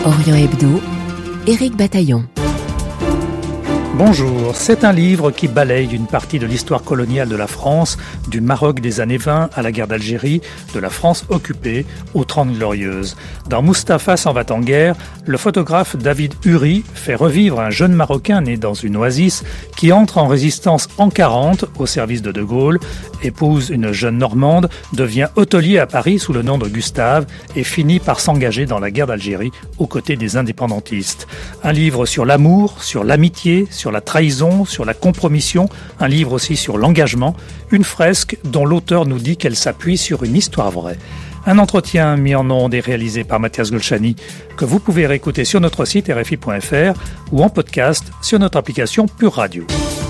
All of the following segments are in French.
Orient Hebdo, Éric Bataillon. Bonjour, c'est un livre qui balaye une partie de l'histoire coloniale de la France, du Maroc des années 20 à la guerre d'Algérie, de la France occupée aux 30 Glorieuses. Dans Mustapha s'en va en guerre, le photographe David Uri fait revivre un jeune Marocain né dans une oasis qui entre en résistance en 40 au service de De Gaulle, épouse une jeune Normande, devient hôtelier à Paris sous le nom de Gustave et finit par s'engager dans la guerre d'Algérie aux côtés des indépendantistes. Un livre sur l'amour, sur l'amitié, sur la trahison, sur la compromission, un livre aussi sur l'engagement, une fresque dont l'auteur nous dit qu'elle s'appuie sur une histoire vraie. Un entretien mis en ondes et réalisé par Mathias Golchani que vous pouvez réécouter sur notre site rfi.fr ou en podcast sur notre application Pure Radio.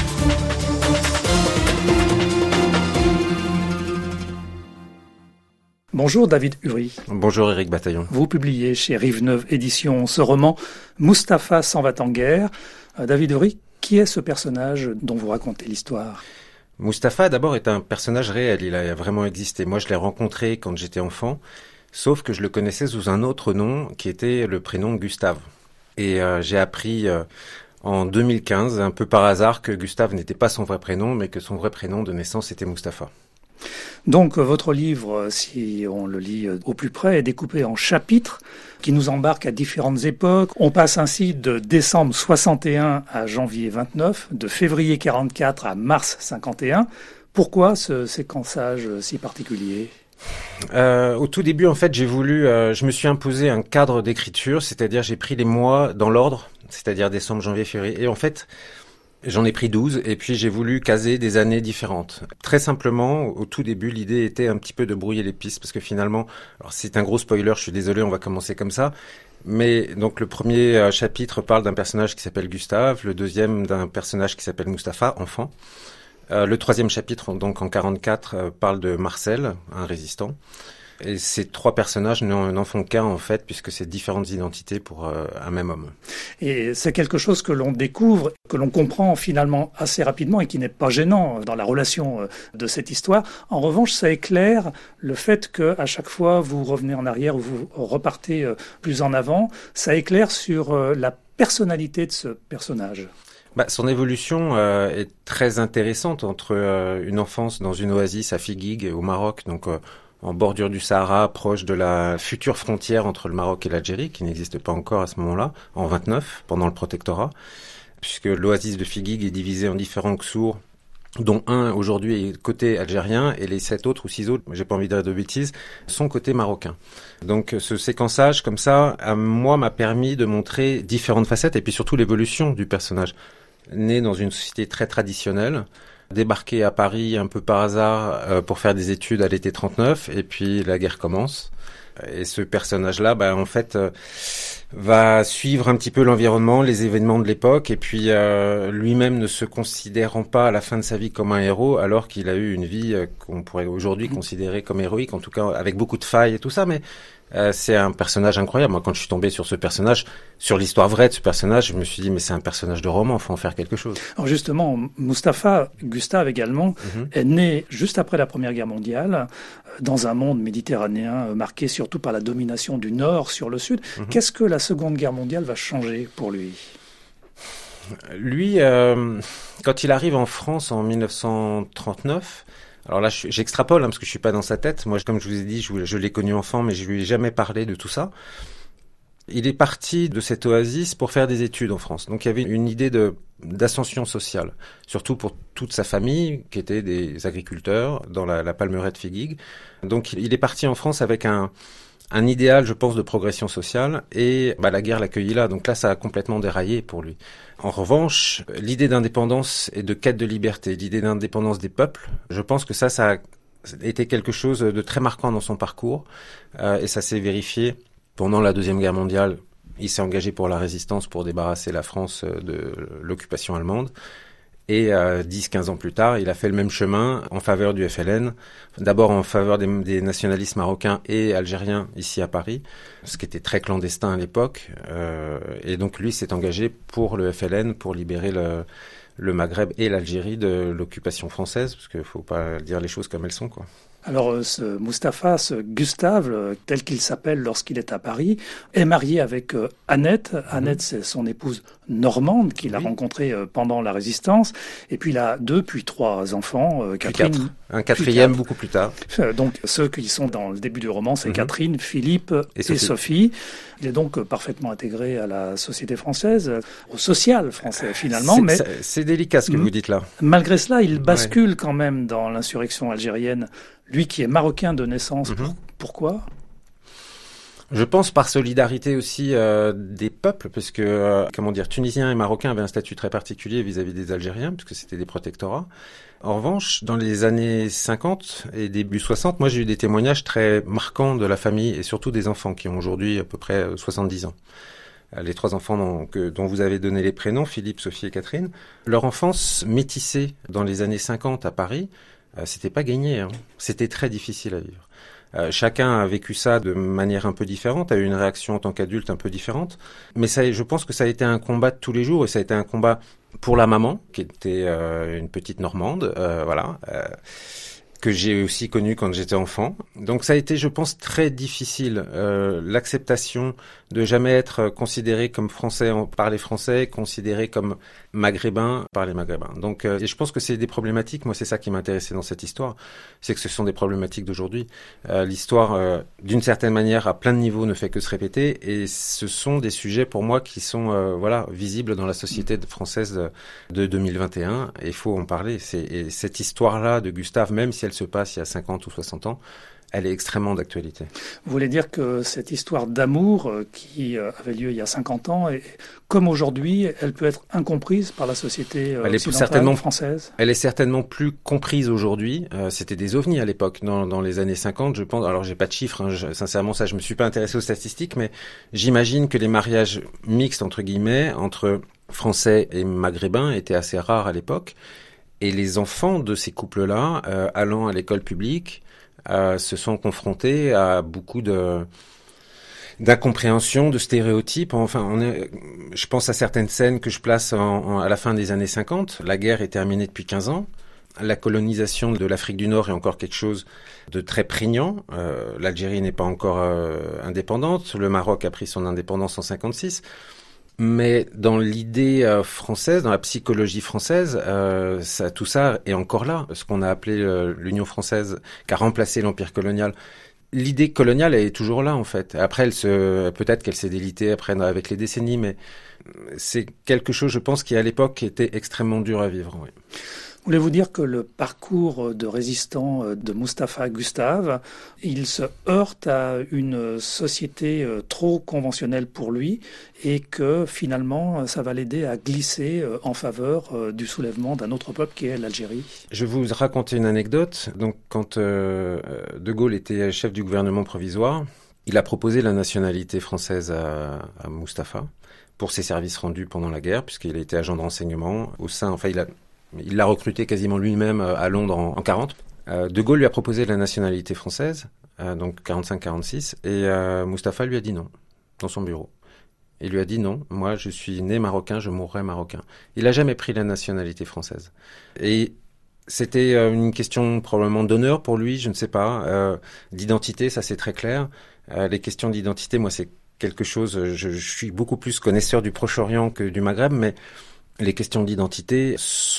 Bonjour David Uri. Bonjour Éric Bataillon. Vous publiez chez Rive-Neuve Éditions ce roman Mustapha s'en va en guerre. David Uri, qui est ce personnage dont vous racontez l'histoire ? Mustapha d'abord est un personnage réel, il a vraiment existé. Moi je l'ai rencontré quand j'étais enfant, sauf que je le connaissais sous un autre nom qui était le prénom Gustave. Et j'ai appris en 2015, un peu par hasard, que Gustave n'était pas son vrai prénom, mais que son vrai prénom de naissance était Mustapha. Donc votre livre, si on le lit au plus près, est découpé en chapitres qui nous embarquent à différentes époques. On passe ainsi de décembre 61 à janvier 29, de février 44 à mars 51. Pourquoi ce séquençage si particulier ? Au tout début, en fait, je me suis imposé un cadre d'écriture, c'est-à-dire j'ai pris les mois dans l'ordre, c'est-à-dire décembre, janvier, février. Et en fait, j'en ai pris 12 et puis j'ai voulu caser des années différentes. Très simplement, au tout début, l'idée était un petit peu de brouiller les pistes parce que finalement, alors c'est un gros spoiler, je suis désolé, on va commencer comme ça. Mais donc le premier chapitre parle d'un personnage qui s'appelle Gustave, le deuxième d'un personnage qui s'appelle Mustapha, enfant. Le troisième chapitre, donc en 44, parle de Marcel, un résistant. Et ces trois personnages n'en font qu'un en fait, puisque c'est différentes identités pour un même homme. Et c'est quelque chose que l'on découvre, que l'on comprend finalement assez rapidement et qui n'est pas gênant dans la relation de cette histoire. En revanche, ça éclaire le fait que à chaque fois vous revenez en arrière ou vous repartez plus en avant. Ça éclaire sur la personnalité de ce personnage. Son évolution est très intéressante entre une enfance dans une oasis à Figuig au Maroc, donc en bordure du Sahara, proche de la future frontière entre le Maroc et l'Algérie, qui n'existe pas encore à ce moment-là, en 29, pendant le protectorat, puisque l'oasis de Figuig est divisée en différents xhours, dont un aujourd'hui est côté algérien, et les 7 autres ou 6 autres, j'ai pas envie de dire de bêtises, sont côté marocain. Donc ce séquençage comme ça, à moi, m'a permis de montrer différentes facettes, et puis surtout l'évolution du personnage. Né dans une société très traditionnelle, débarqué à Paris un peu par hasard pour faire des études à l'été 39, et puis la guerre commence. Et ce personnage-là, en fait, va suivre un petit peu l'environnement, les événements de l'époque, et puis lui-même ne se considérant pas à la fin de sa vie comme un héros, alors qu'il a eu une vie qu'on pourrait aujourd'hui considérer comme héroïque, en tout cas avec beaucoup de failles et tout ça, mais c'est un personnage incroyable. Moi, quand je suis tombé sur ce personnage, sur l'histoire vraie de ce personnage, je me suis dit, mais c'est un personnage de roman, faut en faire quelque chose. Alors justement, Mustapha, Gustave également, est né juste après la Première Guerre mondiale, dans un monde méditerranéen marqué surtout par la domination du Nord sur le Sud. Qu'est-ce que la Seconde Guerre mondiale va changer pour lui ? Lui, quand il arrive en France en 1939, alors là, j'extrapole parce que je suis pas dans sa tête. Moi, comme je vous ai dit, je l'ai connu enfant, mais je lui ai jamais parlé de tout ça. Il est parti de cette oasis pour faire des études en France. Donc, il y avait une idée d'ascension sociale, surtout pour toute sa famille, qui était des agriculteurs dans la palmeraie de Figuig. Donc, il est parti en France avec un idéal, je pense, de progression sociale, et la guerre l'accueillit là. Donc là, ça a complètement déraillé pour lui. En revanche, l'idée d'indépendance et de quête de liberté, l'idée d'indépendance des peuples, je pense que ça a été quelque chose de très marquant dans son parcours, et ça s'est vérifié pendant la Deuxième Guerre mondiale. Il s'est engagé pour la résistance, pour débarrasser la France de l'occupation allemande. Et 10-15 ans plus tard, il a fait le même chemin en faveur du FLN, d'abord en faveur des nationalistes marocains et algériens ici à Paris, ce qui était très clandestin à l'époque. Et donc lui s'est engagé pour le FLN, pour libérer le Maghreb et l'Algérie de l'occupation française, parce qu'il faut pas dire les choses comme elles sont, quoi. Alors, ce Mustapha, ce Gustave, tel qu'il s'appelle lorsqu'il est à Paris, est marié avec Annette. Annette, c'est son épouse normande qu'il a rencontrée pendant la Résistance. Et puis, il a 2 puis 3 enfants. Catherine, un quatrième beaucoup plus tard. Donc, ceux qui sont dans le début du roman, c'est Catherine, Philippe et Sophie. Il est donc parfaitement intégré à la société française, au social français finalement. C'est délicat ce que vous dites là. Malgré cela, il bascule quand même dans l'insurrection algérienne. Lui qui est marocain de naissance, pourquoi ? Je pense par solidarité aussi des peuples, parce que Tunisiens et Marocains avaient un statut très particulier vis-à-vis des Algériens, puisque c'était des protectorats. En revanche, dans les années 50 et début 60, moi j'ai eu des témoignages très marquants de la famille et surtout des enfants qui ont aujourd'hui à peu près 70 ans. Les 3 enfants dont vous avez donné les prénoms, Philippe, Sophie et Catherine, leur enfance métissée dans les années 50 à Paris, c'était pas gagné, hein. C'était très difficile à vivre. Chacun a vécu ça de manière un peu différente, a eu une réaction en tant qu'adulte un peu différente. Mais je pense que ça a été un combat de tous les jours et ça a été un combat pour la maman, qui était une petite Normande, que j'ai aussi connue quand j'étais enfant. Donc ça a été, je pense, très difficile. L'acceptation de jamais être considéré comme français par les Français, considéré comme maghrébin par les maghrébins. Donc, et je pense que c'est des problématiques. Moi, c'est ça qui m'intéressait dans cette histoire, c'est que ce sont des problématiques d'aujourd'hui. L'histoire, d'une certaine manière, à plein de niveaux, ne fait que se répéter, et ce sont des sujets pour moi qui sont, visibles dans la société française de 2021. Et il faut en parler. Et cette histoire-là de Gustave, même si elle se passe il y a 50 ou 60 ans, elle est extrêmement d'actualité. Vous voulez dire que cette histoire d'amour qui avait lieu il y a 50 ans, et, comme aujourd'hui, elle peut être incomprise par la société occidentale française ? Elle est certainement plus comprise aujourd'hui. C'était des ovnis à l'époque, dans les années 50, je pense. Alors, j'ai pas de chiffres, hein, sincèrement, ça, je me suis pas intéressé aux statistiques, mais j'imagine que les mariages mixtes, entre guillemets, entre Français et Maghrébins étaient assez rares à l'époque. Et les enfants de ces couples-là, allant à l'école publique, se sont confrontés à beaucoup d'incompréhension, de stéréotypes. Enfin, je pense à certaines scènes que je place à la fin des années 50. La guerre est terminée depuis 15 ans. La colonisation de l'Afrique du Nord est encore quelque chose de très prégnant. L'Algérie n'est pas encore indépendante. Le Maroc a pris son indépendance en 56. Mais dans l'idée française, dans la psychologie française, tout ça est encore là. Ce qu'on a appelé l'Union française, qui a remplacé l'empire colonial. L'idée coloniale, elle est toujours là, en fait. Après, peut-être qu'elle s'est délitée après avec les décennies, mais c'est quelque chose, je pense, qui à l'époque était extrêmement dur à vivre. Oui. Voulez-vous dire que le parcours de résistant de Mustapha Gustave, il se heurte à une société trop conventionnelle pour lui et que finalement ça va l'aider à glisser en faveur du soulèvement d'un autre peuple qui est l'Algérie ? Je vais vous raconter une anecdote. Donc quand De Gaulle était chef du gouvernement provisoire, il a proposé la nationalité française à Mustapha pour ses services rendus pendant la guerre, puisqu'il a été agent de renseignement il l'a recruté quasiment lui-même à Londres en 40. De Gaulle lui a proposé la nationalité française, donc 45-46, et Mustapha lui a dit non, dans son bureau. Il lui a dit non, moi je suis né marocain, je mourrai marocain. Il n'a jamais pris la nationalité française. Et c'était une question probablement d'honneur pour lui, je ne sais pas, d'identité, ça c'est très clair. Les questions d'identité, moi c'est quelque chose, je suis beaucoup plus connaisseur du Proche-Orient que du Maghreb, mais les questions d'identité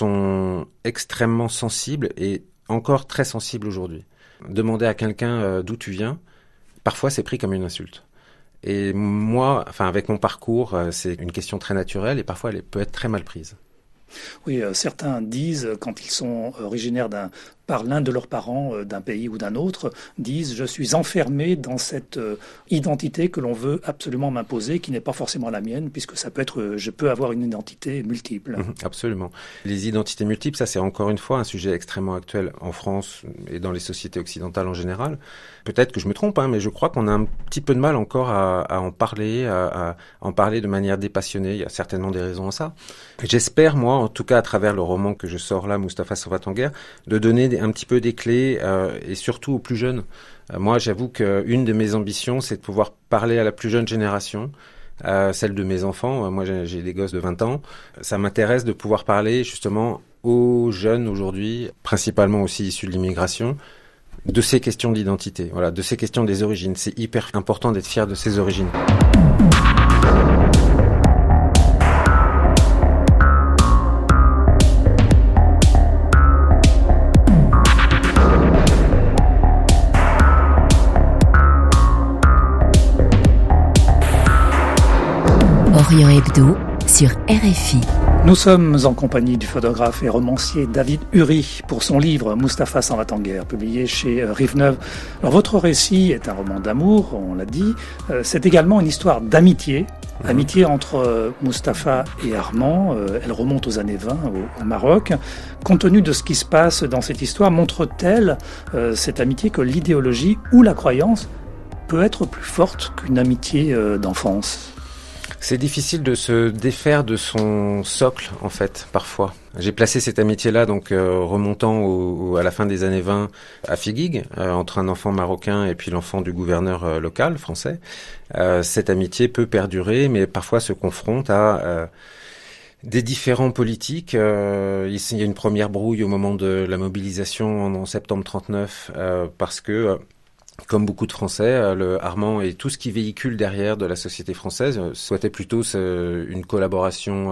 sont extrêmement sensibles et encore très sensibles aujourd'hui. Demander à quelqu'un d'où tu viens, parfois c'est pris comme une insulte. Et moi, avec mon parcours, c'est une question très naturelle et parfois elle peut être très mal prise. Oui, certains disent, quand ils sont originaires par l'un de leurs parents d'un pays ou d'un autre, disent « je suis enfermé dans cette identité que l'on veut absolument m'imposer, qui n'est pas forcément la mienne, puisque ça peut être, je peux avoir une identité multiple. » Absolument. Les identités multiples, ça c'est encore une fois un sujet extrêmement actuel en France et dans les sociétés occidentales en général. Peut-être que je me trompe, mais je crois qu'on a un petit peu de mal encore à en parler, à en parler de manière dépassionnée. Il y a certainement des raisons à ça. J'espère, moi, en tout cas à travers le roman que je sors là, Mustapha s'en en guerre, de donner un petit peu des clés et surtout aux plus jeunes. Moi, j'avoue qu'une de mes ambitions, c'est de pouvoir parler à la plus jeune génération, celle de mes enfants. Moi, j'ai des gosses de 20 ans. Ça m'intéresse de pouvoir parler justement aux jeunes aujourd'hui, principalement aussi issus de l'immigration, de ces questions d'identité, voilà, de ces questions des origines. C'est hyper important d'être fier de ses origines. Orient Hebdo sur RFI. Nous sommes en compagnie du photographe et romancier David Uri pour son livre Mustapha s'en va en guerre, publié chez Rive-Neuve. Alors, votre récit est un roman d'amour, on l'a dit. C'est également une histoire d'amitié. Amitié entre Mustapha et Armand. Elle remonte aux années 20 au Maroc. Compte tenu de ce qui se passe dans cette histoire, montre-t-elle cette amitié que l'idéologie ou la croyance peut être plus forte qu'une amitié d'enfance ? C'est difficile de se défaire de son socle, en fait, parfois. J'ai placé cette amitié-là, donc remontant à la fin des années 20 à Figuig, entre un enfant marocain et puis l'enfant du gouverneur local français. Cette amitié peut perdurer, mais parfois se confronte à des différents politiques. Il y a une première brouille au moment de la mobilisation en septembre 39, parce que comme beaucoup de Français, le Armand et tout ce qui véhicule derrière de la société française souhaitait plutôt une collaboration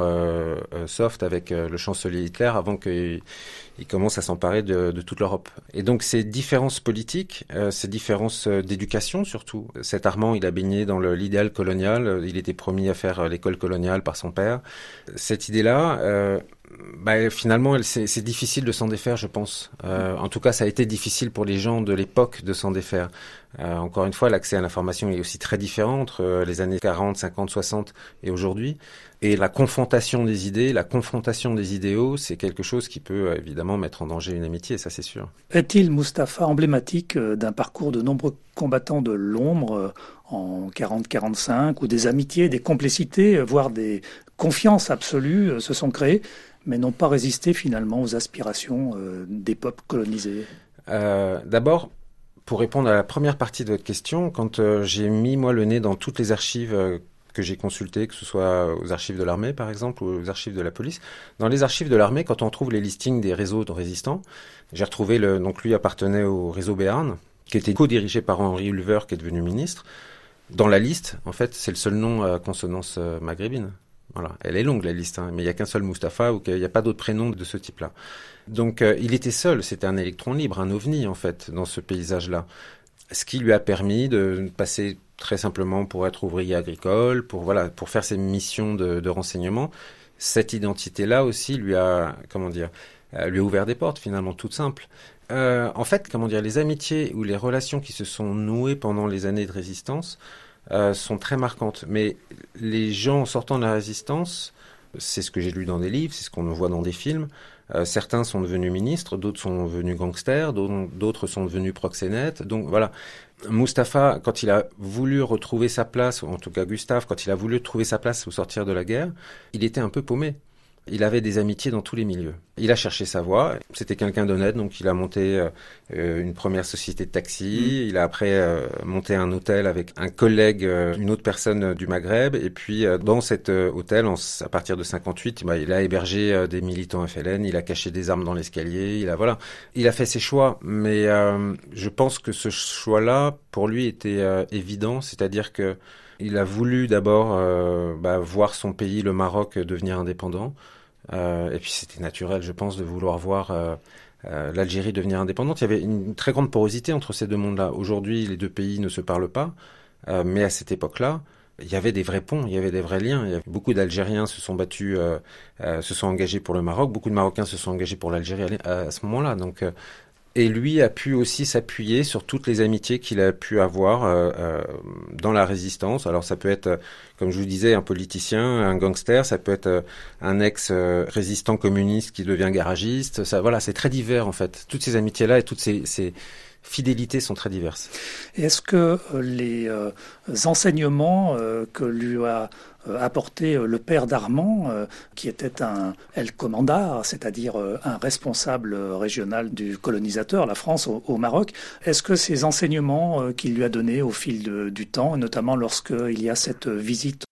soft avec le chancelier Hitler avant qu'il commence à s'emparer de toute l'Europe. Et donc ces différences politiques, ces différences d'éducation surtout. Cet Armand, il a baigné dans l'idéal colonial, il était promis à faire l'école coloniale par son père. Cette idée-là, finalement, c'est difficile de s'en défaire, je pense. En tout cas, ça a été difficile pour les gens de l'époque de s'en défaire. Encore une fois, l'accès à l'information est aussi très différent entre les années 40, 50, 60 et aujourd'hui. Et la confrontation des idées, la confrontation des idéaux, c'est quelque chose qui peut évidemment mettre en danger une amitié, ça c'est sûr. Est-il, Mustapha, emblématique d'un parcours de nombreux combattants de l'ombre en 40-45, où des amitiés, des complicités, voire des confiances absolues se sont créées, mais n'ont pas résisté finalement aux aspirations des peuples colonisés? D'abord, pour répondre à la première partie de votre question, quand j'ai mis moi le nez dans toutes les archives que j'ai consultées, que ce soit aux archives de l'armée par exemple ou aux archives de la police, dans les archives de l'armée, quand on trouve les listings des réseaux de résistants, j'ai retrouvé donc lui appartenait au réseau Béarn, qui était co-dirigé par Henri Hulver, qui est devenu ministre. Dans la liste, en fait, c'est le seul nom à consonance maghrébine. Voilà, elle est longue la liste, mais il n'y a qu'un seul Mustapha ou qu'il n'y a pas d'autres prénoms de ce type-là. Donc il était seul, c'était un électron libre, un ovni en fait, dans ce paysage-là. Ce qui lui a permis de passer très simplement pour être ouvrier agricole, pour faire ses missions de renseignement. Cette identité-là aussi lui a ouvert des portes finalement toutes simples. En fait, les amitiés ou les relations qui se sont nouées pendant les années de résistance sont très marquantes. Mais les gens sortant de la résistance, c'est ce que j'ai lu dans des livres, c'est ce qu'on voit dans des films. Certains sont devenus ministres, d'autres sont devenus gangsters, d'autres sont devenus proxénètes. Donc voilà, Mustapha, quand il a voulu retrouver sa place, ou en tout cas Gustave, quand il a voulu trouver sa place au sortir de la guerre, il était un peu paumé. Il avait des amitiés dans tous les milieux. Il a cherché sa voie. C'était quelqu'un d'honnête, donc il a monté une première société de taxi. Il a après monté un hôtel avec un collègue, une autre personne du Maghreb. Et puis dans cet hôtel, à partir de 58, il a hébergé des militants FLN. Il a caché des armes dans l'escalier. Il a fait ses choix. Mais je pense que ce choix-là, pour lui, était évident. C'est-à-dire que il a voulu d'abord voir son pays, le Maroc, devenir indépendant. Et puis c'était naturel, je pense, de vouloir voir l'Algérie devenir indépendante. Il y avait une très grande porosité entre ces deux mondes-là. Aujourd'hui, les deux pays ne se parlent pas, mais à cette époque-là, il y avait des vrais ponts, il y avait des vrais liens. Beaucoup d'Algériens se sont battus, se sont engagés pour le Maroc. Beaucoup de Marocains se sont engagés pour l'Algérie à ce moment-là. Donc, et lui a pu aussi s'appuyer sur toutes les amitiés qu'il a pu avoir dans la résistance. Alors ça peut être, comme je vous disais, un politicien, un gangster, ça peut être un ex-résistant communiste qui devient garagiste. C'est très divers en fait. Toutes ces amitiés-là et toutes ces fidélités sont très diverses. Et est-ce que les enseignements que lui a apporté le père d'Armand, qui était un El Commandar, c'est-à-dire un responsable régional du colonisateur, la France, au Maroc, est-ce que ces enseignements qu'il lui a donnés au fil du temps, notamment lorsqu'il y a cette visite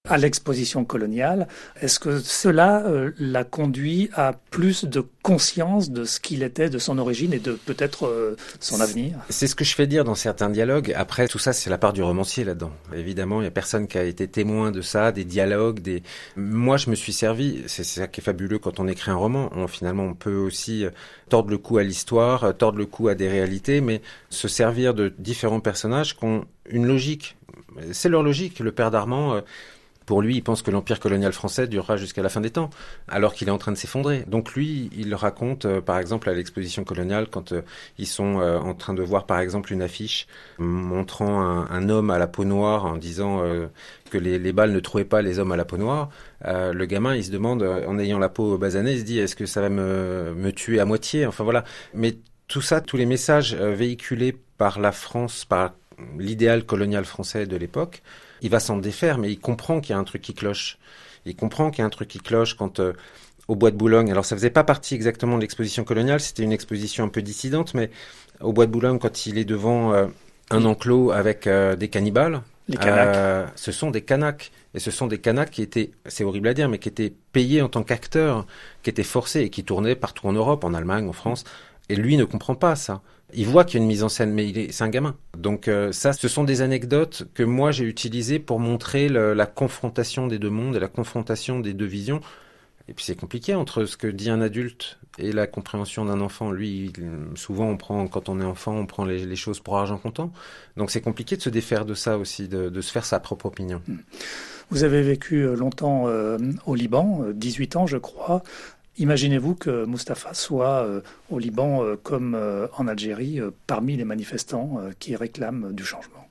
à l'exposition coloniale. Est-ce que cela l'a conduit à plus de conscience de ce qu'il était, de son origine et de peut-être son avenir? C'est ce que je fais dire dans certains dialogues. Après, tout ça, c'est la part du romancier là-dedans. Évidemment, il y a personne qui a été témoin de ça, des dialogues, Moi, je me suis servi, c'est ça qui est fabuleux quand on écrit un roman. Finalement, on peut aussi tordre le cou à l'histoire, tordre le cou à des réalités, mais se servir de différents personnages qui ont une logique. C'est leur logique. Le père d'Armand... Pour lui, il pense que l'empire colonial français durera jusqu'à la fin des temps, alors qu'il est en train de s'effondrer. Donc lui, il raconte, par exemple, à l'exposition coloniale, quand ils sont en train de voir, par exemple, une affiche montrant un homme à la peau noire en disant que les balles ne trouaient pas les hommes à la peau noire. Le gamin, il se demande, en ayant la peau basanée, il se dit, est-ce que ça va me tuer à moitié? Enfin voilà. Mais tout ça, tous les messages véhiculés par la France, par l'idéal colonial français de l'époque, il va s'en défaire, mais il comprend qu'il y a un truc qui cloche. Il comprend qu'il y a un truc qui cloche quand au Bois de Boulogne, alors ça faisait pas partie exactement de l'exposition coloniale, c'était une exposition un peu dissidente, mais au Bois de Boulogne, quand il est devant un enclos avec des cannibales, les Kanaks. Ce sont des Kanaks. Et ce sont des Kanaks qui étaient, c'est horrible à dire, mais qui étaient payés en tant qu'acteurs, qui étaient forcés et qui tournaient partout en Europe, en Allemagne, en France. Et lui ne comprend pas ça. Il voit qu'il y a une mise en scène, mais c'est un gamin. Donc ça, ce sont des anecdotes que moi j'ai utilisées pour montrer la confrontation des deux mondes et la confrontation des deux visions. Et puis c'est compliqué entre ce que dit un adulte et la compréhension d'un enfant. Lui, souvent quand on est enfant, on prend les choses pour argent comptant. Donc c'est compliqué de se défaire de ça aussi, de se faire sa propre opinion. Vous avez vécu longtemps au Liban, 18 ans je crois. Imaginez-vous que Mustapha soit au Liban comme en Algérie parmi les manifestants qui réclament du changement?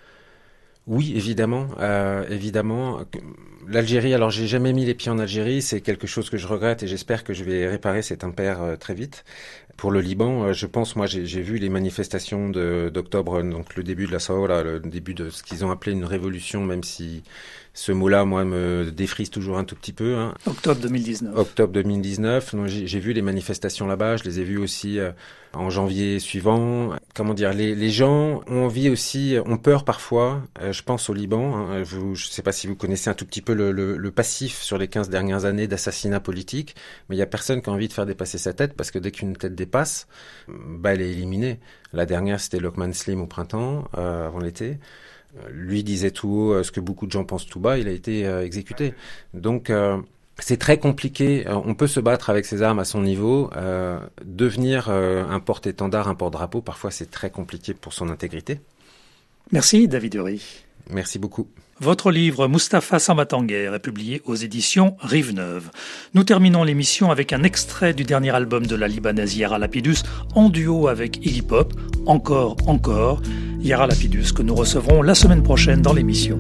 Oui, évidemment, évidemment. L'Algérie, alors j'ai jamais mis les pieds en Algérie, c'est quelque chose que je regrette et j'espère que je vais réparer cet impair très vite. Pour le Liban, je pense, moi j'ai vu les manifestations d'octobre, donc le début de la Sahara, le début de ce qu'ils ont appelé une révolution, même si ce mot-là, moi, me défrise toujours un tout petit peu. Hein. Octobre 2019. Octobre 2019. Donc, j'ai vu les manifestations là-bas. Je les ai vues aussi en janvier suivant. Comment dire, les gens ont envie aussi, ont peur parfois. Je pense au Liban. Hein, je ne sais pas si vous connaissez un tout petit peu le passif sur les 15 dernières années d'assassinat politique, mais il y a personne qui a envie de faire dépasser sa tête parce que dès qu'une tête dépasse, elle est éliminée. La dernière, c'était Lokman Slim au printemps, avant l'été. Lui disait tout haut ce que beaucoup de gens pensent tout bas, il a été exécuté. Donc c'est très compliqué, on peut se battre avec ses armes à son niveau, devenir un porte-étendard, un porte-drapeau, parfois c'est très compliqué pour son intégrité. Merci David Ury. Merci beaucoup. Votre livre « Mustapha s'en va en guerre » est publié aux éditions Rive-Neuve. Nous terminons l'émission avec un extrait du dernier album de la Libanaise Yara Lapidus en duo avec Iggy Pop, Encore, encore. Yara Lapidus que nous recevrons la semaine prochaine dans l'émission.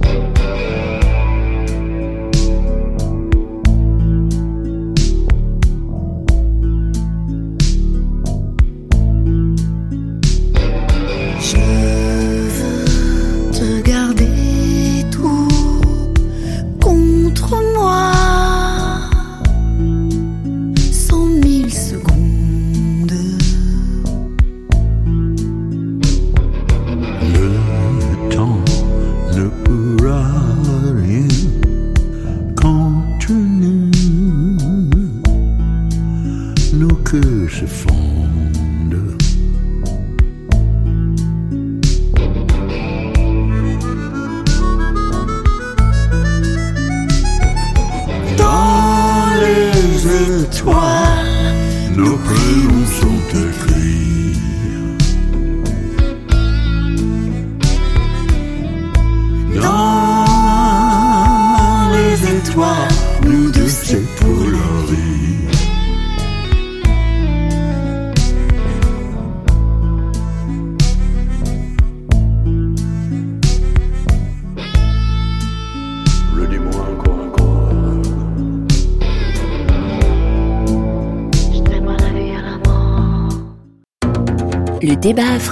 Nos prénoms sont écrits. Dans les étoiles, nous deux c'est pour la vie. Redis-moi encore. Le débat